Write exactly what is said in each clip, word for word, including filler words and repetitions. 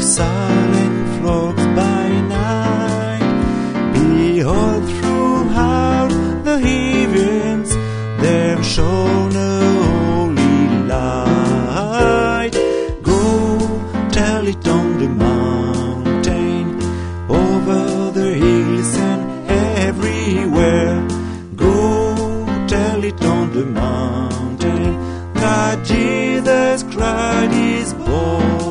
silent flocks by night. Behold, throughout the heavens there shone a holy light. Go tell it on the mountain, over the hills and everywhere. Go tell it on the mountain that Jesus Christ is born.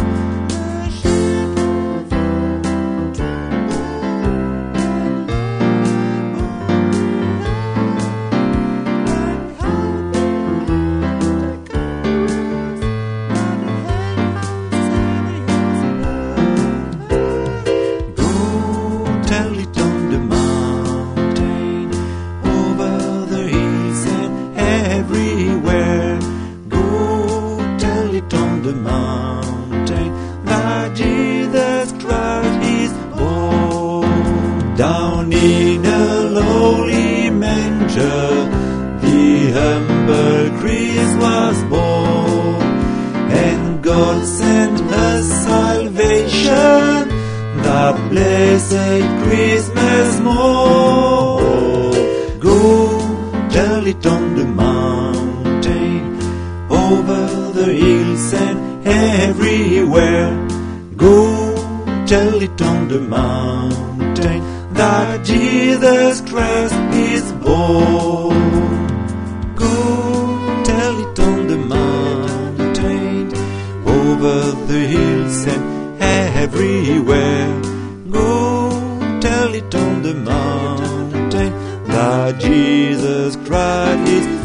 Everywhere, go tell it on the mountain that Jesus Christ is born. Down in a lowly manger, the humble Christ was born, and God sent us salvation, the blessed Christmas morn. Go tell it on the mountain, over the hills and everywhere. Go tell it on the mountain that Jesus Christ is born. Go tell it on the mountain, over the hills and everywhere. Go tell it on the mountain that Jesus Christ is